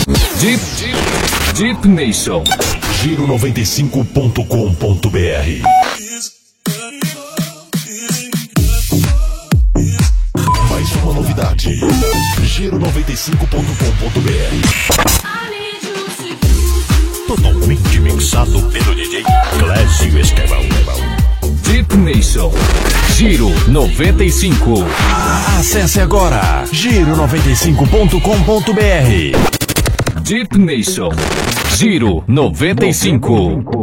Deep Nation. Giro95.com.br. Mais uma novidade. Giro95.com.br. Totalmente mixado pelo DJ Clésio Estevão. Deep Nation. Giro 95. Acesse agora giro95.com.br. Deep Nation. Giro 95.